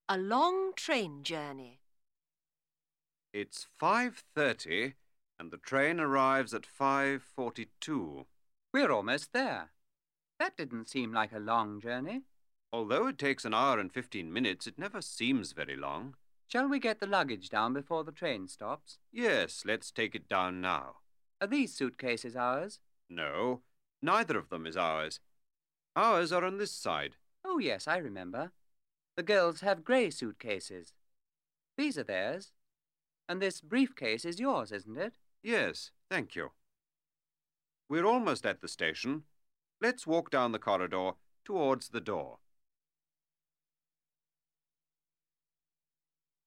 A long train journey. It's 5:30 and the train arrives at 5:42. We're almost there. That didn't seem like a long journey. Although it takes an hour and 15 minutes, it never seems very long. Shall we get the luggage down before the train stops? Yes, let's take it down now. Are these suitcases ours? No, neither of them is ours. Ours are on this side. Oh, yes, I remember. The girls have grey suitcases. These are theirs. And this briefcase is yours, isn't it? Yes, thank you. We're almost at the station. Let's walk down the corridor towards the door.